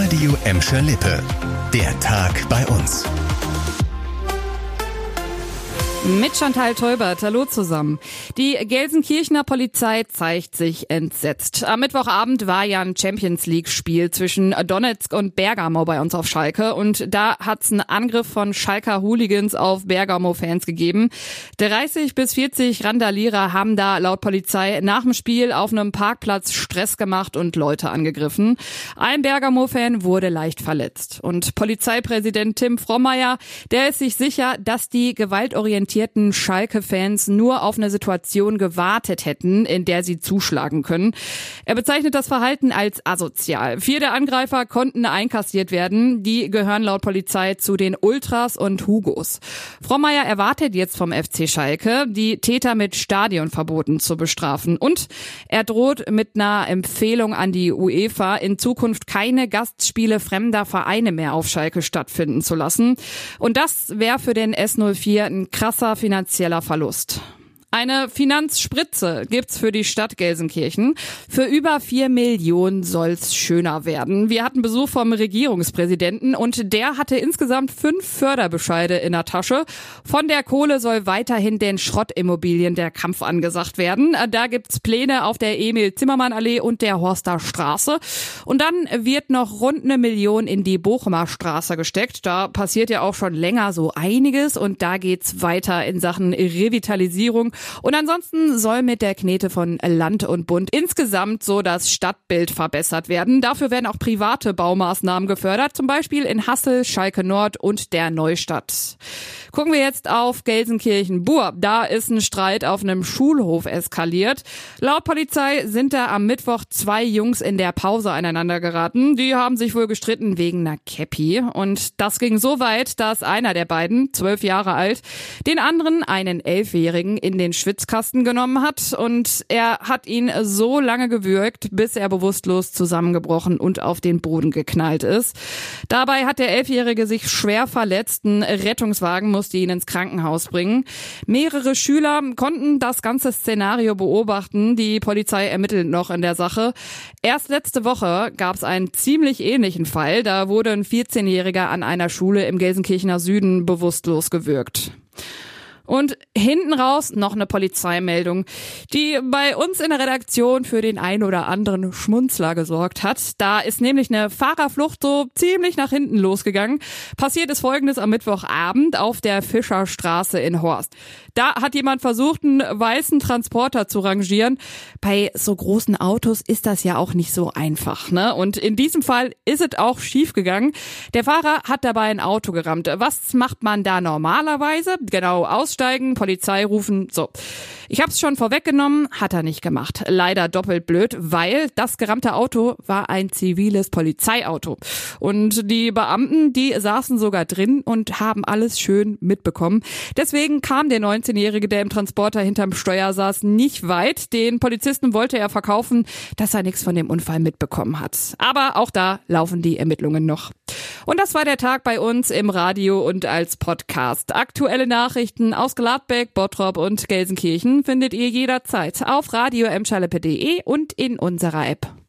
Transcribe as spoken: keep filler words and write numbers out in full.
Radio Emscher Lippe. Der Tag bei uns. Mit Chantal Teubert, hallo zusammen. Die Gelsenkirchener Polizei zeigt sich entsetzt. Am Mittwochabend war ja ein Champions-League-Spiel zwischen Donetsk und Bergamo bei uns auf Schalke und da hat's einen Angriff von Schalker Hooligans auf Bergamo-Fans gegeben. dreißig bis vierzig Randalierer haben da laut Polizei nach dem Spiel auf einem Parkplatz Stress gemacht und Leute angegriffen. Ein Bergamo-Fan wurde leicht verletzt. Und Polizeipräsident Tim Frommeier, der ist sich sicher, dass die gewaltorientierten Schalke-Fans nur auf eine Situation gewartet hätten, in der sie zuschlagen können. Er bezeichnet das Verhalten als asozial. Vier der Angreifer konnten einkassiert werden. Die gehören laut Polizei zu den Ultras und Hugos. Frommeier erwartet jetzt vom F C Schalke, die Täter mit Stadionverboten zu bestrafen. Und er droht mit einer Empfehlung an die UEFA, in Zukunft keine Gastspiele fremder Vereine mehr auf Schalke stattfinden zu lassen. Und das wäre für den S null vier ein krasser finanzieller Verlust. Eine Finanzspritze gibt's für die Stadt Gelsenkirchen. Für über vier Millionen soll's schöner werden. Wir hatten Besuch vom Regierungspräsidenten und der hatte insgesamt fünf Förderbescheide in der Tasche. Von der Kohle soll weiterhin den Schrottimmobilien der Kampf angesagt werden. Da gibt's Pläne auf der Emil-Zimmermann-Allee und der Horster Straße. Und dann wird noch rund eine Million in die Bochumer Straße gesteckt. Da passiert ja auch schon länger so einiges und da geht's weiter in Sachen Revitalisierung. Und ansonsten soll mit der Knete von Land und Bund insgesamt so das Stadtbild verbessert werden. Dafür werden auch private Baumaßnahmen gefördert, zum Beispiel in Hassel, Schalke Nord und der Neustadt. Gucken wir jetzt auf Gelsenkirchen-Bur. Da ist ein Streit auf einem Schulhof eskaliert. Laut Polizei sind da am Mittwoch zwei Jungs in der Pause aneinander geraten. Die haben sich wohl gestritten wegen einer Käppi. Und das ging so weit, dass einer der beiden, zwölf Jahre alt, den anderen, einen Elfjährigen, in den Schwitzkasten genommen hat. Und er hat ihn so lange gewürgt, bis er bewusstlos zusammengebrochen und auf den Boden geknallt ist. Dabei hat der Elfjährige sich schwer verletzt. Ein Rettungswagen musste ihn ins Krankenhaus bringen. Mehrere Schüler konnten das ganze Szenario beobachten. Die Polizei ermittelt noch in der Sache. Erst letzte Woche gab es einen ziemlich ähnlichen Fall. Da wurde ein vierzehnjähriger an einer Schule im Gelsenkirchener Süden bewusstlos gewürgt. Und hinten raus noch eine Polizeimeldung, die bei uns in der Redaktion für den ein oder anderen Schmunzler gesorgt hat. Da ist nämlich eine Fahrerflucht so ziemlich nach hinten losgegangen. Passiert ist Folgendes am Mittwochabend auf der Fischerstraße in Horst. Da hat jemand versucht, einen weißen Transporter zu rangieren. Bei so großen Autos ist das ja auch nicht so einfach, ne? Und in diesem Fall ist es auch schief gegangen. Der Fahrer hat dabei ein Auto gerammt. Was macht man da normalerweise? Genau, aussteigen, Polizei rufen, so. Ich hab's schon vorweggenommen, hat er nicht gemacht. Leider doppelt blöd, weil das gerammte Auto war ein ziviles Polizeiauto. Und die Beamten, die saßen sogar drin und haben alles schön mitbekommen. Deswegen kam der neunzehnjährige, der im Transporter hinterm Steuer saß, nicht weit. Den Polizisten wollte er verkaufen, dass er nichts von dem Unfall mitbekommen hat. Aber auch da laufen die Ermittlungen noch. Und das war der Tag bei uns im Radio und als Podcast. Aktuelle Nachrichten aus Gladbeck, Bottrop und Gelsenkirchen findet ihr jederzeit auf radio emscher lippe punkt de und in unserer App.